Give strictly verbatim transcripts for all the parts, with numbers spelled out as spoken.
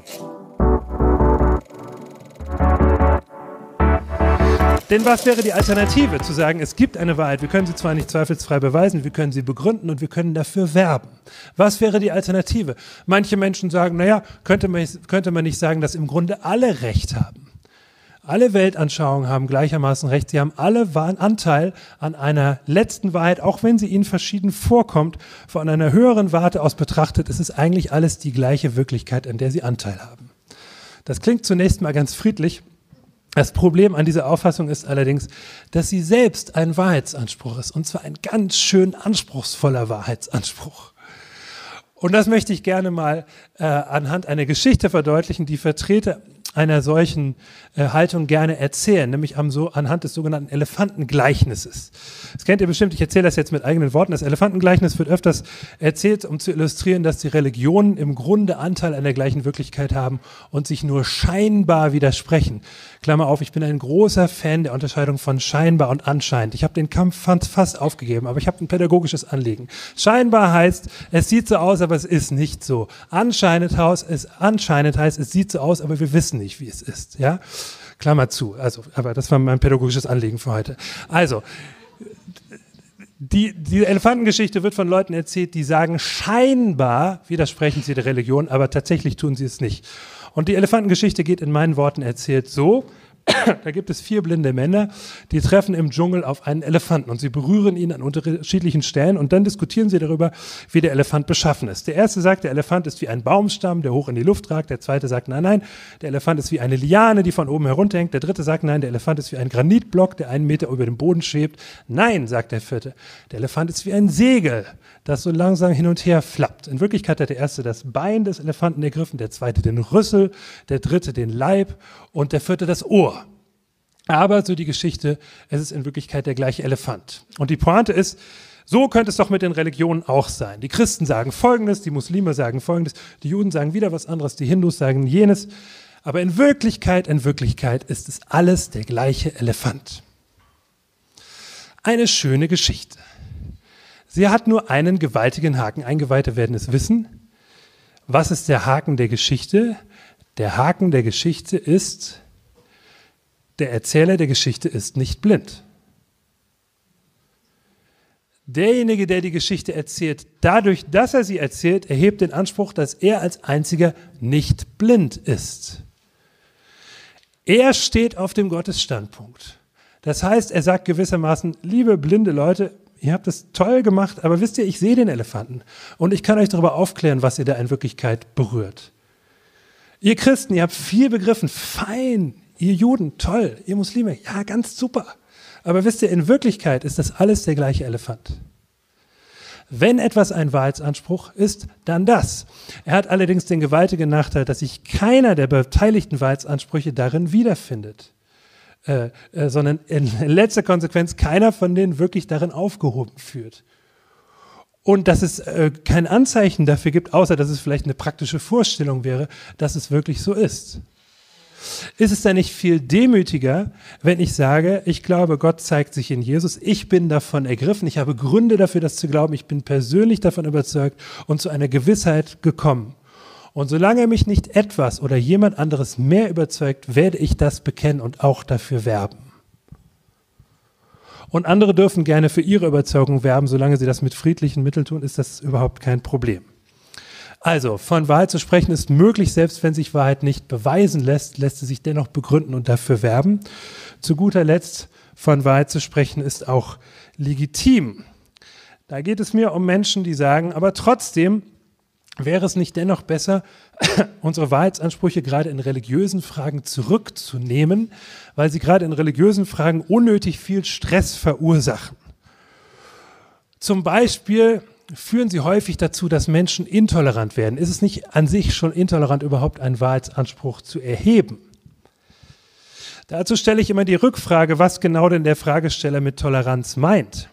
Denn was wäre die Alternative? Zu sagen, es gibt eine Wahrheit, wir können sie zwar nicht zweifelsfrei beweisen, wir können sie begründen und wir können dafür werben. Was wäre die Alternative? Manche Menschen sagen, naja, könnte man, könnte man nicht sagen, dass im Grunde alle Recht haben. Alle Weltanschauungen haben gleichermaßen Recht, sie haben alle Anteil an einer letzten Wahrheit, auch wenn sie ihnen verschieden vorkommt. Von einer höheren Warte aus betrachtet, ist es eigentlich alles die gleiche Wirklichkeit, an der sie Anteil haben. Das klingt zunächst mal ganz friedlich. Das Problem an dieser Auffassung ist allerdings, dass sie selbst ein Wahrheitsanspruch ist, und zwar ein ganz schön anspruchsvoller Wahrheitsanspruch. Und das möchte ich gerne mal äh, anhand einer Geschichte verdeutlichen, die Vertreter einer solchen äh, Haltung gerne erzählen, nämlich am so, anhand des sogenannten Elefantengleichnisses. Das kennt ihr bestimmt, ich erzähle das jetzt mit eigenen Worten. Das Elefantengleichnis wird öfters erzählt, um zu illustrieren, dass die Religionen im Grunde Anteil an der gleichen Wirklichkeit haben und sich nur scheinbar widersprechen. Klammer auf, ich bin ein großer Fan der Unterscheidung von scheinbar und anscheinend. Ich habe den Kampf fast aufgegeben, aber ich habe ein pädagogisches Anliegen. Scheinbar heißt, es sieht so aus, aber es ist nicht so. Anscheinend heißt, es, anscheinend heißt, es sieht so aus, aber wir wissen nicht, wie es ist. Ja? Klammer zu. Also, aber das war mein pädagogisches Anliegen für heute. Also, die, die Elefantengeschichte wird von Leuten erzählt, die sagen, scheinbar widersprechen sie der Religion, aber tatsächlich tun sie es nicht. Und die Elefantengeschichte geht in meinen Worten erzählt so: Da gibt es vier blinde Männer, die treffen im Dschungel auf einen Elefanten und sie berühren ihn an unterschiedlichen Stellen und dann diskutieren sie darüber, wie der Elefant beschaffen ist. Der erste sagt, der Elefant ist wie ein Baumstamm, der hoch in die Luft ragt. Der zweite sagt, nein, nein, der Elefant ist wie eine Liane, die von oben herunterhängt. Der dritte sagt, nein, der Elefant ist wie ein Granitblock, der einen Meter über dem Boden schwebt. Nein, sagt der vierte, der Elefant ist wie ein Segel, das so langsam hin und her flappt. In Wirklichkeit hat der erste das Bein des Elefanten ergriffen, der zweite den Rüssel, der dritte den Leib und der vierte das Ohr. Aber, so die Geschichte, es ist in Wirklichkeit der gleiche Elefant. Und die Pointe ist, so könnte es doch mit den Religionen auch sein. Die Christen sagen Folgendes, die Muslime sagen Folgendes, die Juden sagen wieder was anderes, die Hindus sagen jenes. Aber in Wirklichkeit, in Wirklichkeit ist es alles der gleiche Elefant. Eine schöne Geschichte. Sie hat nur einen gewaltigen Haken. Eingeweihte werden es wissen. Was ist der Haken der Geschichte? Der Haken der Geschichte ist: Der Erzähler der Geschichte ist nicht blind. Derjenige, der die Geschichte erzählt, dadurch, dass er sie erzählt, erhebt den Anspruch, dass er als einziger nicht blind ist. Er steht auf dem Gottesstandpunkt. Das heißt, er sagt gewissermaßen: Liebe blinde Leute, ihr habt es toll gemacht, aber wisst ihr, ich sehe den Elefanten und ich kann euch darüber aufklären, was ihr da in Wirklichkeit berührt. Ihr Christen, ihr habt viel begriffen, fein. Ihr Juden, toll. Ihr Muslime, ja, ganz super. Aber wisst ihr, in Wirklichkeit ist das alles der gleiche Elefant. Wenn etwas ein Wahrheitsanspruch ist, dann das. Er hat allerdings den gewaltigen Nachteil, dass sich keiner der beteiligten Wahrheitsansprüche darin wiederfindet. Äh, äh, sondern in letzter Konsequenz keiner von denen wirklich darin aufgehoben führt. Und dass es äh, kein Anzeichen dafür gibt, außer dass es vielleicht eine praktische Vorstellung wäre, dass es wirklich so ist. Ist es dann nicht viel demütiger, wenn ich sage, ich glaube, Gott zeigt sich in Jesus, ich bin davon ergriffen, ich habe Gründe dafür, das zu glauben, ich bin persönlich davon überzeugt und zu einer Gewissheit gekommen. Und solange mich nicht etwas oder jemand anderes mehr überzeugt, werde ich das bekennen und auch dafür werben. Und andere dürfen gerne für ihre Überzeugung werben, solange sie das mit friedlichen Mitteln tun, ist das überhaupt kein Problem. Also, von Wahrheit zu sprechen ist möglich, selbst wenn sich Wahrheit nicht beweisen lässt, lässt sie sich dennoch begründen und dafür werben. Zu guter Letzt, von Wahrheit zu sprechen ist auch legitim. Da geht es mir um Menschen, die sagen, aber trotzdem wäre es nicht dennoch besser, unsere Wahrheitsansprüche gerade in religiösen Fragen zurückzunehmen, weil sie gerade in religiösen Fragen unnötig viel Stress verursachen. Zum Beispiel führen sie häufig dazu, dass Menschen intolerant werden. Ist es nicht an sich schon intolerant, überhaupt einen Wahrheitsanspruch zu erheben? Dazu stelle ich immer die Rückfrage, was genau denn der Fragesteller mit Toleranz meint.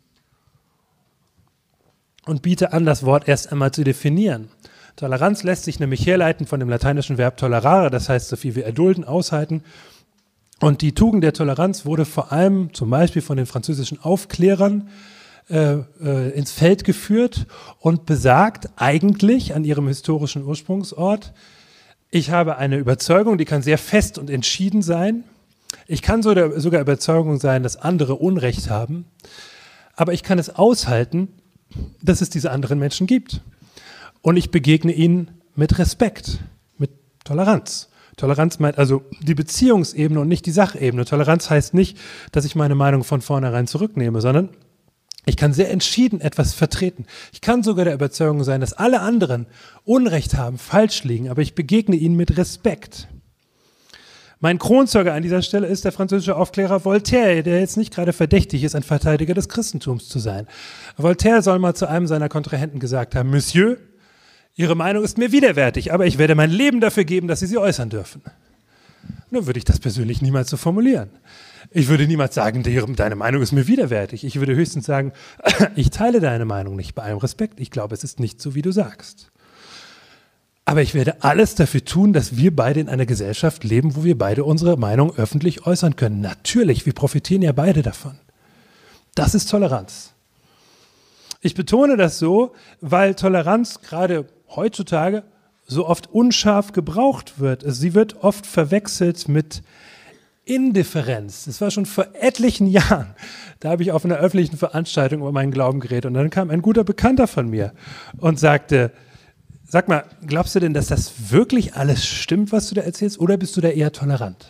Und biete an, das Wort erst einmal zu definieren. Toleranz lässt sich nämlich herleiten von dem lateinischen Verb tolerare, das heißt so viel wie erdulden, aushalten. Und die Tugend der Toleranz wurde vor allem zum Beispiel von den französischen Aufklärern äh, äh, ins Feld geführt und besagt eigentlich an ihrem historischen Ursprungsort, Ich habe eine Überzeugung, die kann sehr fest und entschieden sein. Ich kann sogar Überzeugung sein, dass andere Unrecht haben. Aber ich kann es aushalten, dass es diese anderen Menschen gibt. Und ich begegne ihnen mit Respekt, mit Toleranz. Toleranz meint also die Beziehungsebene und nicht die Sachebene. Toleranz heißt nicht, dass ich meine Meinung von vornherein zurücknehme, sondern ich kann sehr entschieden etwas vertreten. Ich kann sogar der Überzeugung sein, dass alle anderen Unrecht haben, falsch liegen, aber ich begegne ihnen mit Respekt. Mein Kronzeuge an dieser Stelle ist der französische Aufklärer Voltaire, der jetzt nicht gerade verdächtig ist, ein Verteidiger des Christentums zu sein. Voltaire soll mal zu einem seiner Kontrahenten gesagt haben: Monsieur, Ihre Meinung ist mir widerwärtig, aber ich werde mein Leben dafür geben, dass Sie sie äußern dürfen. Nun würde ich das persönlich niemals so formulieren. Ich würde niemals sagen, deine Meinung ist mir widerwärtig. Ich würde höchstens sagen, ich teile deine Meinung nicht, bei allem Respekt. Ich glaube, es ist nicht so, wie du sagst. Aber ich werde alles dafür tun, dass wir beide in einer Gesellschaft leben, wo wir beide unsere Meinung öffentlich äußern können. Natürlich, wir profitieren ja beide davon. Das ist Toleranz. Ich betone das so, weil Toleranz gerade heutzutage so oft unscharf gebraucht wird. Sie wird oft verwechselt mit Indifferenz. Das war schon vor etlichen Jahren. Da habe ich auf einer öffentlichen Veranstaltung über meinen Glauben geredet und dann kam ein guter Bekannter von mir und sagte: Sag mal, glaubst du denn, dass das wirklich alles stimmt, was du da erzählst, oder bist du da eher tolerant?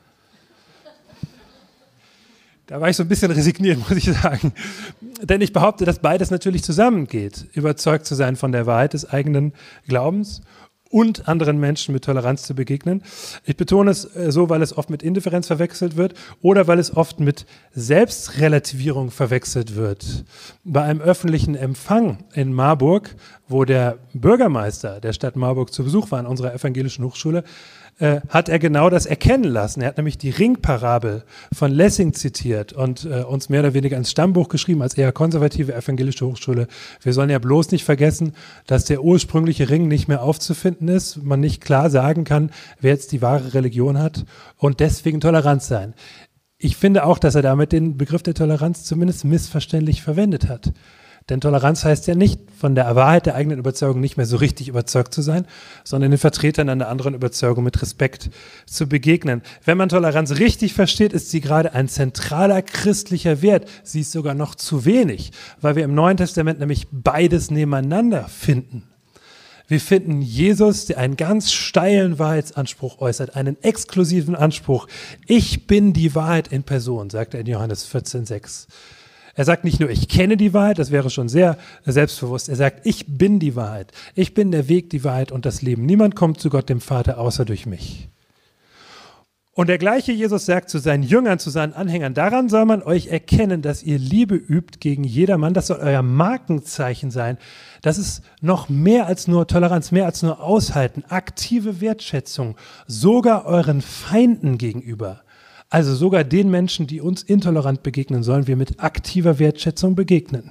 Da war ich so ein bisschen resigniert, muss ich sagen. Denn ich behaupte, dass beides natürlich zusammengeht. Überzeugt zu sein von der Wahrheit des eigenen Glaubens und anderen Menschen mit Toleranz zu begegnen. Ich betone es so, weil es oft mit Indifferenz verwechselt wird oder weil es oft mit Selbstrelativierung verwechselt wird. Bei einem öffentlichen Empfang in Marburg, wo der Bürgermeister der Stadt Marburg zu Besuch war an unserer evangelischen Hochschule, äh, hat er genau das erkennen lassen. Er hat nämlich die Ringparabel von Lessing zitiert und äh, uns mehr oder weniger ins Stammbuch geschrieben als eher konservative evangelische Hochschule. Wir sollen ja bloß nicht vergessen, dass der ursprüngliche Ring nicht mehr aufzufinden ist, man nicht klar sagen kann, wer jetzt die wahre Religion hat und deswegen tolerant sein. Ich finde auch, dass er damit den Begriff der Toleranz zumindest missverständlich verwendet hat. Denn Toleranz heißt ja nicht, von der Wahrheit der eigenen Überzeugung nicht mehr so richtig überzeugt zu sein, sondern den Vertretern einer anderen Überzeugung mit Respekt zu begegnen. Wenn man Toleranz richtig versteht, ist sie gerade ein zentraler christlicher Wert. Sie ist sogar noch zu wenig, weil wir im Neuen Testament nämlich beides nebeneinander finden. Wir finden Jesus, der einen ganz steilen Wahrheitsanspruch äußert, einen exklusiven Anspruch. Ich bin die Wahrheit in Person, sagt er in Johannes vierzehn sechs. Er sagt nicht nur, ich kenne die Wahrheit, das wäre schon sehr selbstbewusst. Er sagt, ich bin die Wahrheit. Ich bin der Weg, die Wahrheit und das Leben. Niemand kommt zu Gott, dem Vater, außer durch mich. Und der gleiche Jesus sagt zu seinen Jüngern, zu seinen Anhängern, daran soll man euch erkennen, dass ihr Liebe übt gegen jedermann. Das soll euer Markenzeichen sein. Das ist noch mehr als nur Toleranz, mehr als nur Aushalten, aktive Wertschätzung, sogar euren Feinden gegenüber. Also sogar den Menschen, die uns intolerant begegnen, sollen wir mit aktiver Wertschätzung begegnen.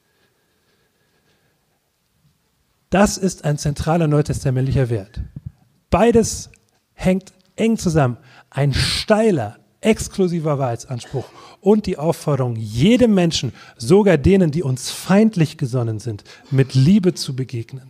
Das ist ein zentraler neutestamentlicher Wert. Beides hängt eng zusammen. Ein steiler, exklusiver Wahrheitsanspruch und die Aufforderung, jedem Menschen, sogar denen, die uns feindlich gesonnen sind, mit Liebe zu begegnen.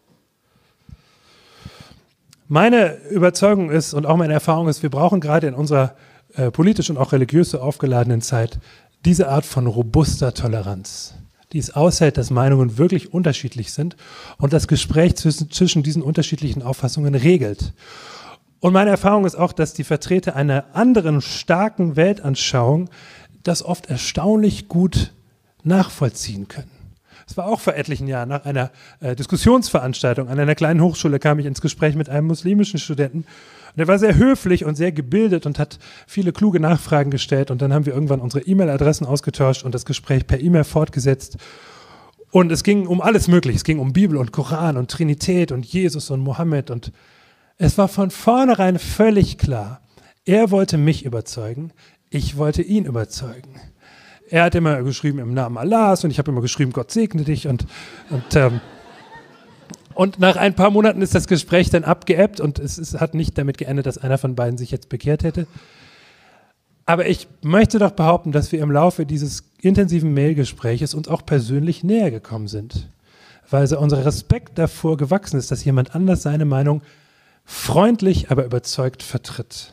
Meine Überzeugung ist und auch meine Erfahrung ist, wir brauchen gerade in unserer äh, politisch und auch religiös so aufgeladenen Zeit diese Art von robuster Toleranz, die es aushält, dass Meinungen wirklich unterschiedlich sind und das Gespräch zwischen, zwischen diesen unterschiedlichen Auffassungen regelt. Und meine Erfahrung ist auch, dass die Vertreter einer anderen starken Weltanschauung das oft erstaunlich gut nachvollziehen können. Es war auch vor etlichen Jahren nach einer äh, Diskussionsveranstaltung an einer kleinen Hochschule, kam ich ins Gespräch mit einem muslimischen Studenten. Und er war sehr höflich und sehr gebildet und hat viele kluge Nachfragen gestellt. Und dann haben wir irgendwann unsere E-Mail-Adressen ausgetauscht und das Gespräch per E-Mail fortgesetzt. Und es ging um alles Mögliche. Es ging um Bibel und Koran und Trinität und Jesus und Mohammed. Und es war von vornherein völlig klar, er wollte mich überzeugen, ich wollte ihn überzeugen. Er hat immer geschrieben im Namen Allahs und ich habe immer geschrieben, Gott segne dich. Und, und, ähm, und nach ein paar Monaten ist das Gespräch dann abgeebbt und es, es hat nicht damit geendet, dass einer von beiden sich jetzt bekehrt hätte. Aber ich möchte doch behaupten, dass wir im Laufe dieses intensiven Mailgespräches uns auch persönlich näher gekommen sind. Weil so unser Respekt davor gewachsen ist, dass jemand anders seine Meinung freundlich, aber überzeugt vertritt.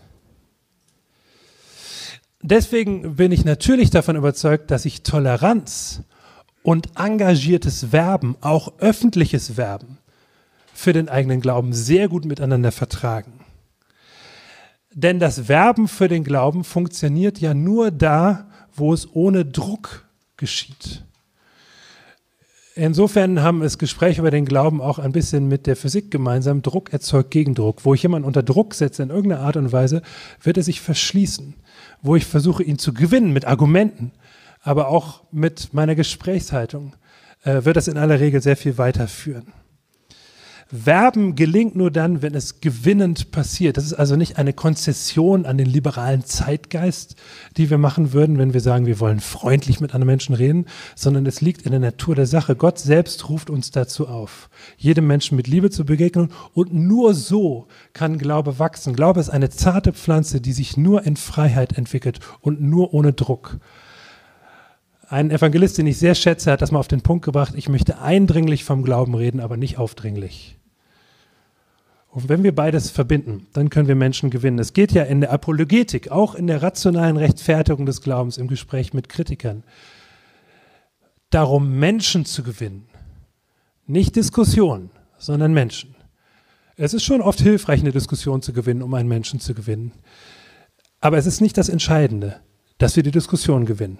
Deswegen bin ich natürlich davon überzeugt, dass sich Toleranz und engagiertes Werben, auch öffentliches Werben, für den eigenen Glauben sehr gut miteinander vertragen. Denn das Werben für den Glauben funktioniert ja nur da, wo es ohne Druck geschieht. Insofern haben das Gespräch über den Glauben auch ein bisschen mit der Physik gemeinsam. Druck erzeugt Gegendruck. Wo ich jemanden unter Druck setze in irgendeiner Art und Weise, wird er sich verschließen. Wo ich versuche, ihn zu gewinnen mit Argumenten, aber auch mit meiner Gesprächshaltung, äh, wird das in aller Regel sehr viel weiterführen. Werben gelingt nur dann, wenn es gewinnend passiert. Das ist also nicht eine Konzession an den liberalen Zeitgeist, die wir machen würden, wenn wir sagen, wir wollen freundlich mit anderen Menschen reden, sondern es liegt in der Natur der Sache. Gott selbst ruft uns dazu auf, jedem Menschen mit Liebe zu begegnen, und nur so kann Glaube wachsen. Glaube ist eine zarte Pflanze, die sich nur in Freiheit entwickelt und nur ohne Druck. Ein Evangelist, den ich sehr schätze, hat das mal auf den Punkt gebracht: Ich möchte eindringlich vom Glauben reden, aber nicht aufdringlich. Und wenn wir beides verbinden, dann können wir Menschen gewinnen. Es geht ja in der Apologetik, auch in der rationalen Rechtfertigung des Glaubens im Gespräch mit Kritikern, darum, Menschen zu gewinnen. Nicht Diskussionen, sondern Menschen. Es ist schon oft hilfreich, eine Diskussion zu gewinnen, um einen Menschen zu gewinnen. Aber es ist nicht das Entscheidende, dass wir die Diskussion gewinnen.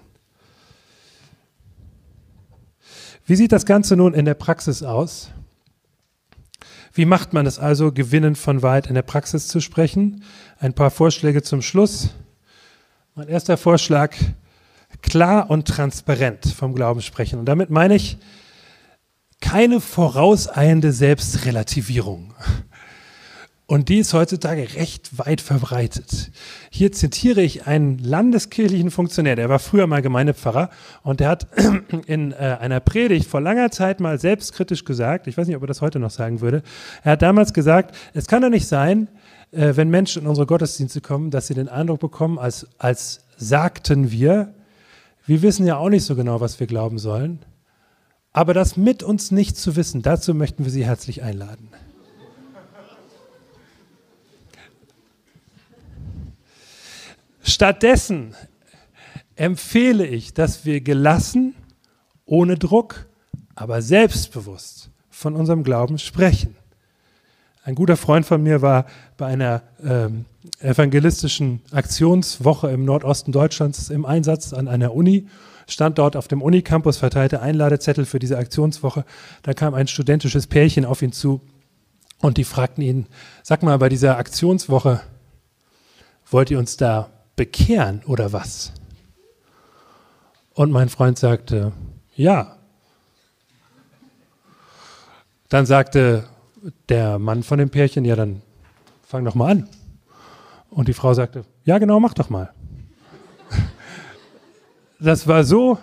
Wie sieht das Ganze nun in der Praxis aus? Wie macht man es also, gewinnend von Wahrheit in der Praxis zu sprechen? Ein paar Vorschläge zum Schluss. Mein erster Vorschlag: klar und transparent vom Glauben sprechen. Und damit meine ich keine vorauseilende Selbstrelativierung. Und die ist heutzutage recht weit verbreitet. Hier zitiere ich einen landeskirchlichen Funktionär, der war früher mal Gemeindepfarrer, und der hat in äh, einer Predigt vor langer Zeit mal selbstkritisch gesagt, ich weiß nicht, ob er das heute noch sagen würde, er hat damals gesagt, es kann doch nicht sein, äh, wenn Menschen in unsere Gottesdienste kommen, dass sie den Eindruck bekommen, als, als sagten wir, wir wissen ja auch nicht so genau, was wir glauben sollen, aber das mit uns nicht zu wissen, dazu möchten wir Sie herzlich einladen. Stattdessen empfehle ich, dass wir gelassen, ohne Druck, aber selbstbewusst von unserem Glauben sprechen. Ein guter Freund von mir war bei einer ähm, evangelistischen Aktionswoche im Nordosten Deutschlands im Einsatz an einer Uni, stand dort auf dem Unicampus, verteilte Einladezettel für diese Aktionswoche. Da kam ein studentisches Pärchen auf ihn zu und die fragten ihn: Sag mal, bei dieser Aktionswoche, wollt ihr uns da bekehren oder was? Und mein Freund sagte, ja. Dann sagte der Mann von dem Pärchen, ja, dann fang doch mal an. Und die Frau sagte, ja genau, mach doch mal. Das war so.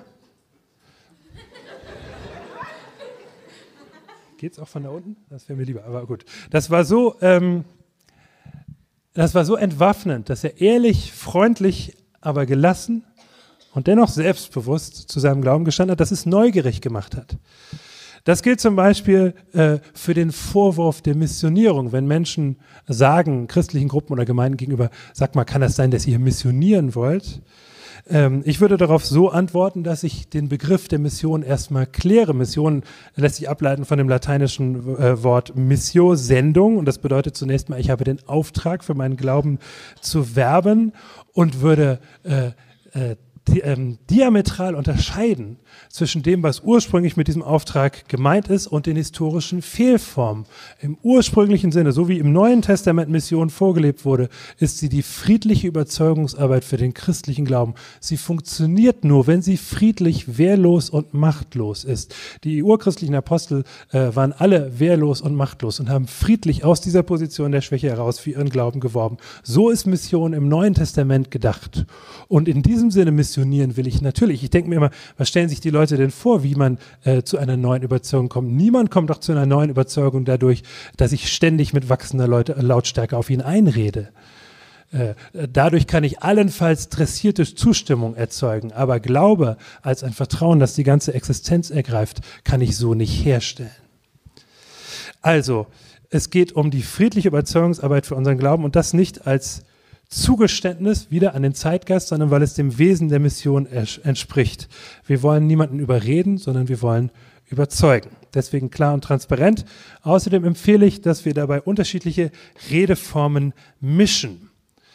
Geht's auch von da unten? Das wäre mir lieber, aber gut. Das war so, ähm, Das war so entwaffnend, dass er ehrlich, freundlich, aber gelassen und dennoch selbstbewusst zu seinem Glauben gestanden hat, dass es neugierig gemacht hat. Das gilt zum Beispiel äh, für den Vorwurf der Missionierung, wenn Menschen sagen, christlichen Gruppen oder Gemeinden gegenüber, sag mal, kann das sein, dass ihr missionieren wollt? Ähm, ich würde darauf so antworten, dass ich den Begriff der Mission erstmal kläre. Mission lässt sich ableiten von dem lateinischen äh, Wort Missio, Sendung. Und das bedeutet zunächst mal, ich habe den Auftrag, für meinen Glauben zu werben, und würde äh, äh, die, ähm, diametral unterscheiden zwischen dem, was ursprünglich mit diesem Auftrag gemeint ist, und den historischen Fehlformen. Im ursprünglichen Sinne, so wie im Neuen Testament Mission vorgelebt wurde, ist sie die friedliche Überzeugungsarbeit für den christlichen Glauben. Sie funktioniert nur, wenn sie friedlich, wehrlos und machtlos ist. Die urchristlichen Apostel äh, waren alle wehrlos und machtlos und haben friedlich aus dieser Position der Schwäche heraus für ihren Glauben geworben. So ist Mission im Neuen Testament gedacht. Und in diesem Sinne missionieren will ich natürlich. Ich denke mir immer, was stellen sich die Leute denn vor, wie man äh, zu einer neuen Überzeugung kommt? Niemand kommt doch zu einer neuen Überzeugung dadurch, dass ich ständig mit wachsender Leute, Lautstärke auf ihn einrede. Äh, dadurch kann ich allenfalls dressierte Zustimmung erzeugen, aber Glaube als ein Vertrauen, das die ganze Existenz ergreift, kann ich so nicht herstellen. Also, es geht um die friedliche Überzeugungsarbeit für unseren Glauben und das nicht als Zugeständnis wieder an den Zeitgeist, sondern weil es dem Wesen der Mission entspricht. Wir wollen niemanden überreden, sondern wir wollen überzeugen. Deswegen klar und transparent. Außerdem empfehle ich, dass wir dabei unterschiedliche Redeformen mischen.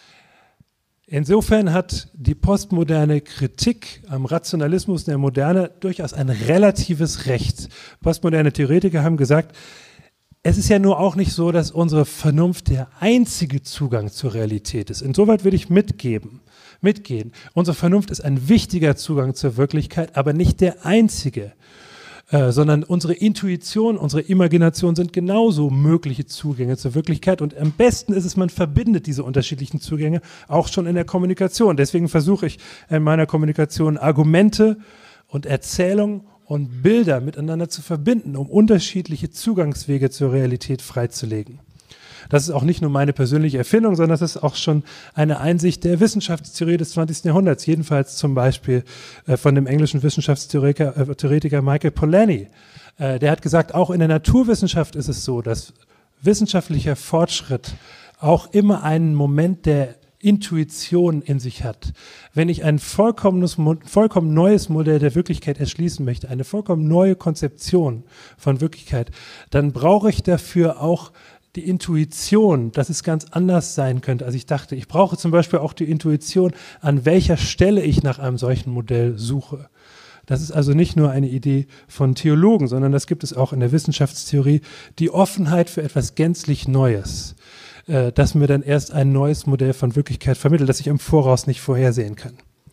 Insofern hat die postmoderne Kritik am Rationalismus der Moderne durchaus ein relatives Recht. Postmoderne Theoretiker haben gesagt, es ist ja nur auch nicht so, dass unsere Vernunft der einzige Zugang zur Realität ist. Insoweit würde ich mitgeben, mitgehen. Unsere Vernunft ist ein wichtiger Zugang zur Wirklichkeit, aber nicht der einzige. Äh, sondern unsere Intuition, unsere Imagination sind genauso mögliche Zugänge zur Wirklichkeit und am besten ist es, man verbindet diese unterschiedlichen Zugänge auch schon in der Kommunikation. Deswegen versuche ich in meiner Kommunikation Argumente und Erzählungen und Bilder miteinander zu verbinden, um unterschiedliche Zugangswege zur Realität freizulegen. Das ist auch nicht nur meine persönliche Erfindung, sondern das ist auch schon eine Einsicht der Wissenschaftstheorie des zwanzigsten Jahrhunderts, jedenfalls zum Beispiel äh, von dem englischen Wissenschaftstheoretiker äh, Theoretiker Michael Polanyi. Äh, der hat gesagt, auch in der Naturwissenschaft ist es so, dass wissenschaftlicher Fortschritt auch immer einen Moment der Intuition in sich hat. Wenn ich ein vollkommenes, vollkommen neues Modell der Wirklichkeit erschließen möchte, eine vollkommen neue Konzeption von Wirklichkeit, dann brauche ich dafür auch die Intuition, dass es ganz anders sein könnte, als ich dachte. Ich brauche zum Beispiel auch die Intuition, an welcher Stelle ich nach einem solchen Modell suche. Das ist also nicht nur eine Idee von Theologen, sondern das gibt es auch in der Wissenschaftstheorie, die Offenheit für etwas gänzlich Neues, äh, das mir dann erst ein neues Modell von Wirklichkeit vermittelt, das ich im Voraus nicht vorhersehen kann.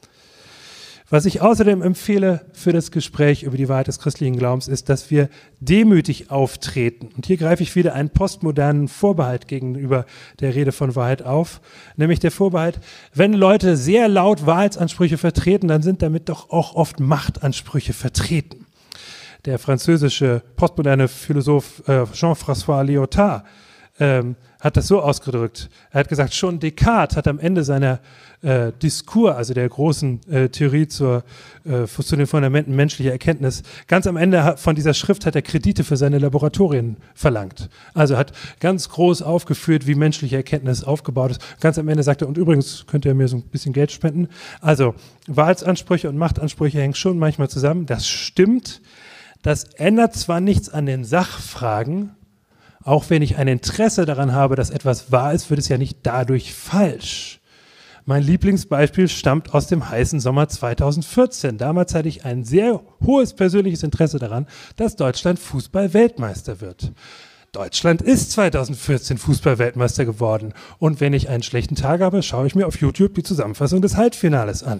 Was ich außerdem empfehle für das Gespräch über die Wahrheit des christlichen Glaubens ist, dass wir demütig auftreten. Und hier greife ich wieder einen postmodernen Vorbehalt gegenüber der Rede von Wahrheit auf, nämlich der Vorbehalt, wenn Leute sehr laut Wahrheitsansprüche vertreten, dann sind damit doch auch oft Machtansprüche vertreten. Der französische postmoderne Philosoph äh, Jean-François Lyotard ähm, hat das so ausgedrückt. Er hat gesagt, schon Descartes hat am Ende seiner äh, Diskurs, also der großen äh, Theorie zur, äh, zu den Fundamenten menschlicher Erkenntnis, ganz am Ende von dieser Schrift hat er Kredite für seine Laboratorien verlangt. Also hat ganz groß aufgeführt, wie menschliche Erkenntnis aufgebaut ist. Ganz am Ende sagt er, und übrigens könnt ihr mir so ein bisschen Geld spenden. Also Wahrheitsansprüche und Machtansprüche hängen schon manchmal zusammen. Das stimmt. Das ändert zwar nichts an den Sachfragen, auch wenn ich ein Interesse daran habe, dass etwas wahr ist, wird es ja nicht dadurch falsch. Mein Lieblingsbeispiel stammt aus dem heißen Sommer zweitausendvierzehn. Damals hatte ich ein sehr hohes persönliches Interesse daran, dass Deutschland Fußball-Weltmeister wird. Deutschland ist zweitausendvierzehn Fußball-Weltmeister geworden. Und wenn ich einen schlechten Tag habe, schaue ich mir auf YouTube die Zusammenfassung des Halbfinales an.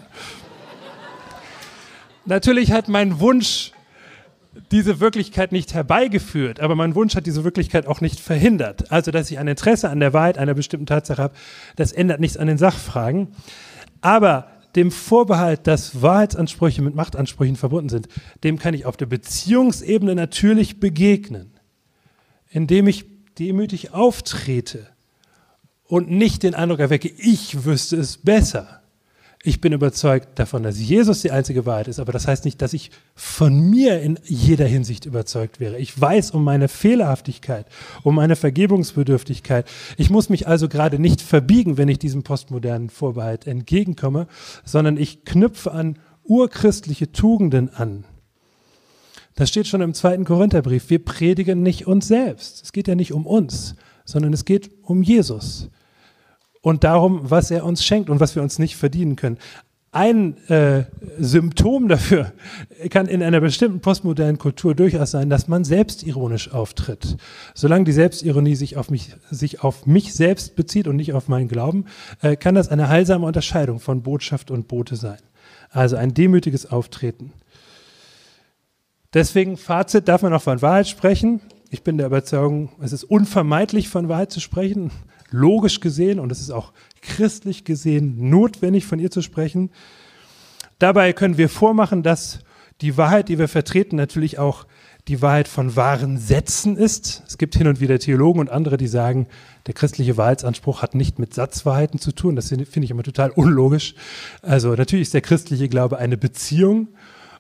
Natürlich hat mein Wunsch diese Wirklichkeit nicht herbeigeführt, aber mein Wunsch hat diese Wirklichkeit auch nicht verhindert. Also, dass ich ein Interesse an der Wahrheit einer bestimmten Tatsache habe, das ändert nichts an den Sachfragen. Aber dem Vorbehalt, dass Wahrheitsansprüche mit Machtansprüchen verbunden sind, dem kann ich auf der Beziehungsebene natürlich begegnen, indem ich demütig auftrete und nicht den Eindruck erwecke, ich wüsste es besser. Ich bin überzeugt davon, dass Jesus die einzige Wahrheit ist, aber das heißt nicht, dass ich von mir in jeder Hinsicht überzeugt wäre. Ich weiß um meine Fehlerhaftigkeit, um meine Vergebungsbedürftigkeit. Ich muss mich also gerade nicht verbiegen, wenn ich diesem postmodernen Vorbehalt entgegenkomme, sondern ich knüpfe an urchristliche Tugenden an. Das steht schon im zweiten Korintherbrief. Wir predigen nicht uns selbst. Es geht ja nicht um uns, sondern es geht um Jesus. Und darum, was er uns schenkt und was wir uns nicht verdienen können. Ein äh, Symptom dafür kann in einer bestimmten postmodernen Kultur durchaus sein, dass man selbstironisch auftritt. Solange die Selbstironie sich auf mich, sich auf mich selbst bezieht und nicht auf meinen Glauben, äh, kann das eine heilsame Unterscheidung von Botschaft und Bote sein. Also ein demütiges Auftreten. Deswegen, Fazit, darf man auch von Wahrheit sprechen. Ich bin der Überzeugung, es ist unvermeidlich, von Wahrheit zu sprechen. Logisch gesehen, und es ist auch christlich gesehen notwendig, von ihr zu sprechen. Dabei können wir vormachen, dass die Wahrheit, die wir vertreten, natürlich auch die Wahrheit von wahren Sätzen ist. Es gibt hin und wieder Theologen und andere, die sagen, der christliche Wahrheitsanspruch hat nicht mit Satzwahrheiten zu tun. Das finde ich immer total unlogisch. Also natürlich ist der christliche Glaube eine Beziehung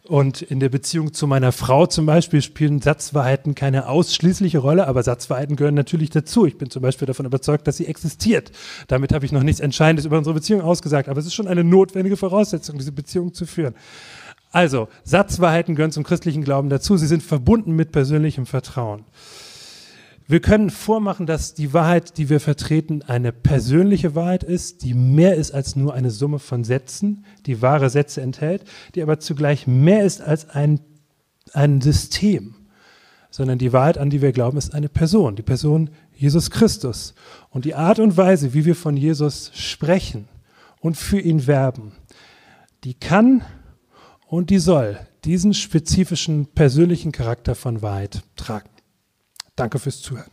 Und in der Beziehung zu meiner Frau zum Beispiel spielen Satzwahrheiten keine ausschließliche Rolle, aber Satzwahrheiten gehören natürlich dazu. Ich bin zum Beispiel davon überzeugt, dass sie existiert. Damit habe ich noch nichts Entscheidendes über unsere Beziehung ausgesagt, aber es ist schon eine notwendige Voraussetzung, diese Beziehung zu führen. Also, Satzwahrheiten gehören zum christlichen Glauben dazu. Sie sind verbunden mit persönlichem Vertrauen. Wir können vormachen, dass die Wahrheit, die wir vertreten, eine persönliche Wahrheit ist, die mehr ist als nur eine Summe von Sätzen, die wahre Sätze enthält, die aber zugleich mehr ist als ein, ein System, sondern die Wahrheit, an die wir glauben, ist eine Person, die Person Jesus Christus. Und die Art und Weise, wie wir von Jesus sprechen und für ihn werben, die kann und die soll diesen spezifischen persönlichen Charakter von Wahrheit tragen. Danke fürs Zuhören.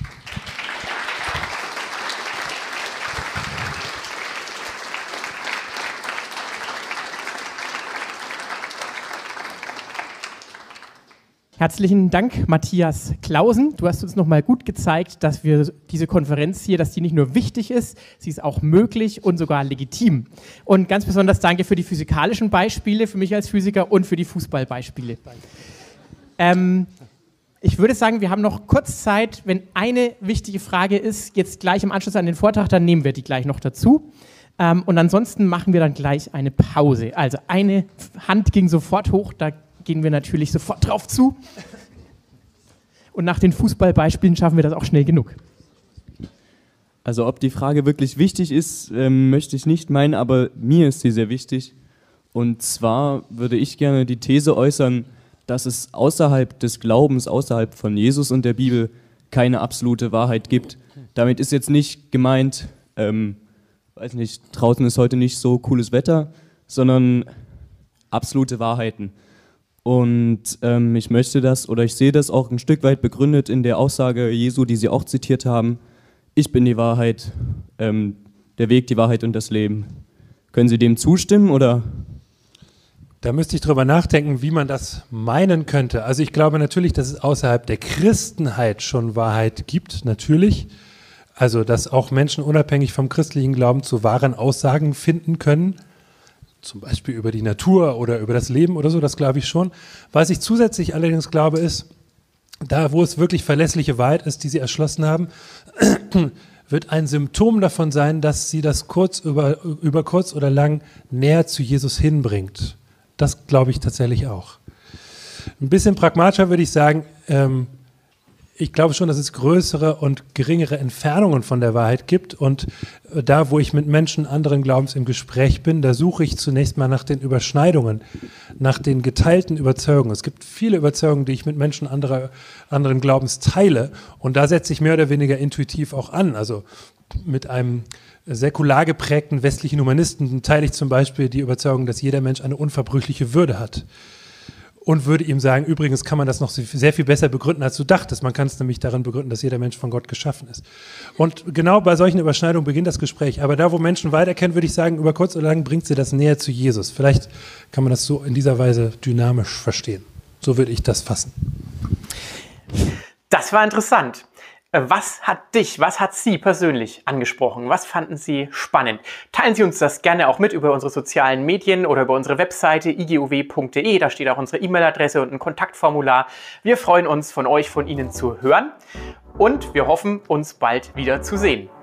Herzlichen Dank, Matthias Clausen. Du hast uns nochmal gut gezeigt, dass wir diese Konferenz hier, dass die nicht nur wichtig ist, sie ist auch möglich und sogar legitim. Und ganz besonders danke für die physikalischen Beispiele, für mich als Physiker und für die Fußballbeispiele. Ähm, Ich würde sagen, wir haben noch kurz Zeit. Wenn eine wichtige Frage ist, jetzt gleich im Anschluss an den Vortrag, dann nehmen wir die gleich noch dazu. Ähm, und ansonsten machen wir dann gleich eine Pause. Also eine Hand ging sofort hoch, da gehen wir natürlich sofort drauf zu. Und nach den Fußballbeispielen schaffen wir das auch schnell genug. Also ob die Frage wirklich wichtig ist, ähm, möchte ich nicht meinen, aber mir ist sie sehr wichtig. Und zwar würde ich gerne die These äußern, dass es außerhalb des Glaubens, außerhalb von Jesus und der Bibel keine absolute Wahrheit gibt. Damit ist jetzt nicht gemeint, ähm, weiß nicht, draußen ist heute nicht so cooles Wetter, sondern absolute Wahrheiten. Und ähm, ich möchte das, oder ich sehe das auch ein Stück weit begründet in der Aussage Jesu, die Sie auch zitiert haben: Ich bin die Wahrheit, ähm, der Weg, die Wahrheit und das Leben. Können Sie dem zustimmen, oder? Da müsste ich drüber nachdenken, wie man das meinen könnte. Also ich glaube natürlich, dass es außerhalb der Christenheit schon Wahrheit gibt, natürlich. Also dass auch Menschen unabhängig vom christlichen Glauben zu wahren Aussagen finden können, zum Beispiel über die Natur oder über das Leben oder so, das glaube ich schon. Was ich zusätzlich allerdings glaube ist, da wo es wirklich verlässliche Wahrheit ist, die Sie erschlossen haben, wird ein Symptom davon sein, dass Sie das kurz über, über kurz oder lang näher zu Jesus hinbringt. Das glaube ich tatsächlich auch. Ein bisschen pragmatischer würde ich sagen, ähm, ich glaube schon, dass es größere und geringere Entfernungen von der Wahrheit gibt. Und äh, da, wo ich mit Menschen anderen Glaubens im Gespräch bin, da suche ich zunächst mal nach den Überschneidungen, nach den geteilten Überzeugungen. Es gibt viele Überzeugungen, die ich mit Menschen anderer, anderen Glaubens teile. Und da setze ich mehr oder weniger intuitiv auch an. Also mit einem säkular geprägten westlichen Humanisten teile ich zum Beispiel die Überzeugung, dass jeder Mensch eine unverbrüchliche Würde hat. Und würde ihm sagen, übrigens kann man das noch sehr viel besser begründen, als du dachtest. Man kann es nämlich darin begründen, dass jeder Mensch von Gott geschaffen ist. Und genau bei solchen Überschneidungen beginnt das Gespräch. Aber da, wo Menschen weiterkennen, würde ich sagen, über kurz oder lang bringt sie das näher zu Jesus. Vielleicht kann man das so in dieser Weise dynamisch verstehen. So würde ich das fassen. Das war interessant. Was hat dich, was hat Sie persönlich angesprochen? Was fanden Sie spannend? Teilen Sie uns das gerne auch mit über unsere sozialen Medien oder über unsere Webseite i g u w punkt d e. Da steht auch unsere E-Mail-Adresse und ein Kontaktformular. Wir freuen uns, von euch, von Ihnen zu hören und wir hoffen, uns bald wieder zu sehen.